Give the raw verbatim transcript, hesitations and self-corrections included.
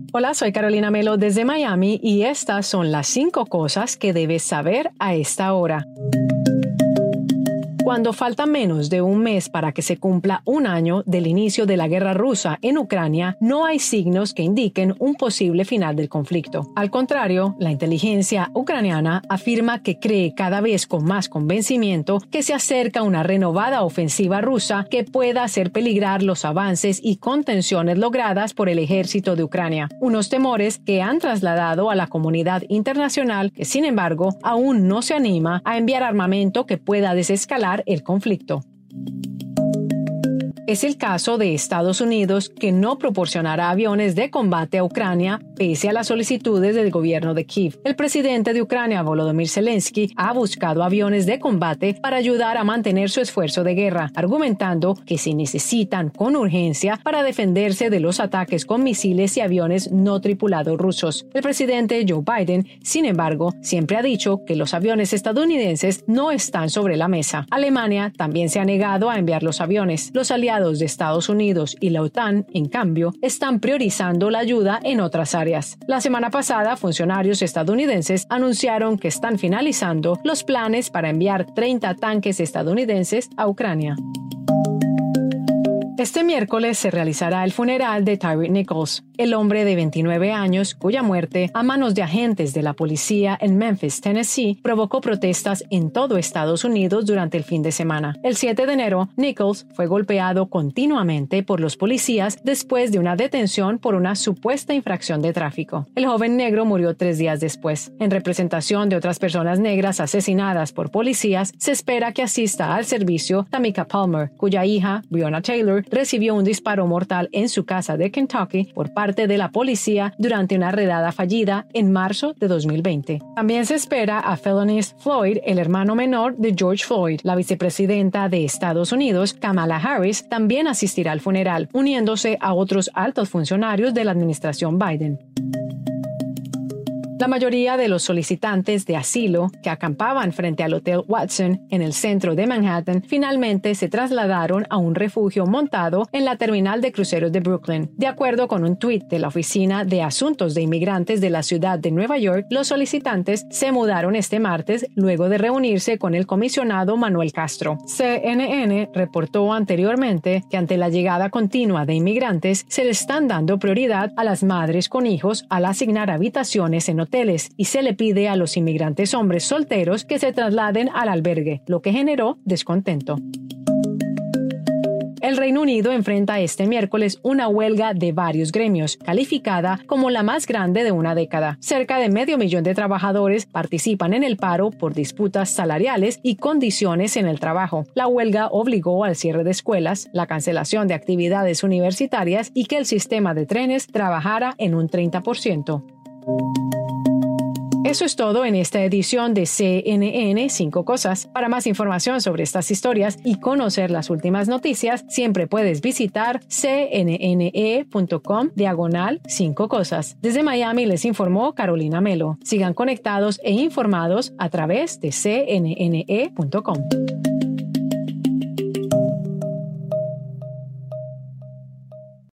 Hola, soy Carolina Melo desde Miami y estas son las cinco cosas que debes saber a esta hora. Cuando falta menos de un mes para que se cumpla un año del inicio de la guerra rusa en Ucrania, no hay signos que indiquen un posible final del conflicto. Al contrario, la inteligencia ucraniana afirma que cree cada vez con más convencimiento que se acerca una renovada ofensiva rusa que pueda hacer peligrar los avances y contenciones logradas por el ejército de Ucrania. Unos temores que han trasladado a la comunidad internacional que, sin embargo, aún no se anima a enviar armamento que pueda desescalar el conflicto. Es el caso de Estados Unidos, que no proporcionará aviones de combate a Ucrania pese a las solicitudes del gobierno de Kiev. El presidente de Ucrania, Volodymyr Zelensky, ha buscado aviones de combate para ayudar a mantener su esfuerzo de guerra, argumentando que se necesitan con urgencia para defenderse de los ataques con misiles y aviones no tripulados rusos. El presidente Joe Biden, sin embargo, siempre ha dicho que los aviones estadounidenses no están sobre la mesa. Alemania también se ha negado a enviar los aviones. Los aliados de Estados Unidos y la OTAN, en cambio, están priorizando la ayuda en otras áreas. La semana pasada, funcionarios estadounidenses anunciaron que están finalizando los planes para enviar treinta tanques estadounidenses a Ucrania. Este miércoles se realizará el funeral de Tyre Nichols, el hombre de veintinueve años cuya muerte a manos de agentes de la policía en Memphis, Tennessee, provocó protestas en todo Estados Unidos durante el fin de semana. El siete de enero, Nichols fue golpeado continuamente por los policías después de una detención por una supuesta infracción de tráfico. El joven negro murió tres días después. En representación de otras personas negras asesinadas por policías, se espera que asista al servicio Tamika Palmer, cuya hija, Breonna Taylor, recibió un disparo mortal en su casa de Kentucky por parte de la policía durante una redada fallida en marzo de dos mil veinte. También se espera a Philonise Floyd, el hermano menor de George Floyd. La vicepresidenta de Estados Unidos, Kamala Harris, también asistirá al funeral, uniéndose a otros altos funcionarios de la administración Biden. La mayoría de los solicitantes de asilo que acampaban frente al Hotel Watson en el centro de Manhattan finalmente se trasladaron a un refugio montado en la terminal de cruceros de Brooklyn. De acuerdo con un tuit de la Oficina de Asuntos de Inmigrantes de la ciudad de Nueva York, los solicitantes se mudaron este martes luego de reunirse con el comisionado Manuel Castro. C N N reportó anteriormente que ante la llegada continua de inmigrantes se le están dando prioridad a las madres con hijos al asignar habitaciones en hoteles y se le pide a los inmigrantes hombres solteros que se trasladen al albergue, lo que generó descontento. El Reino Unido enfrenta este miércoles una huelga de varios gremios, calificada como la más grande de una década. Cerca de medio millón de trabajadores participan en el paro por disputas salariales y condiciones en el trabajo. La huelga obligó al cierre de escuelas, la cancelación de actividades universitarias y que el sistema de trenes trabajara en un treinta por ciento. Eso es todo en esta edición de C N N cinco Cosas. Para más información sobre estas historias y conocer las últimas noticias, siempre puedes visitar cnne.com diagonal cinco cosas. Desde Miami les informó Carolina Melo. Sigan conectados e informados a través de c n n e punto com.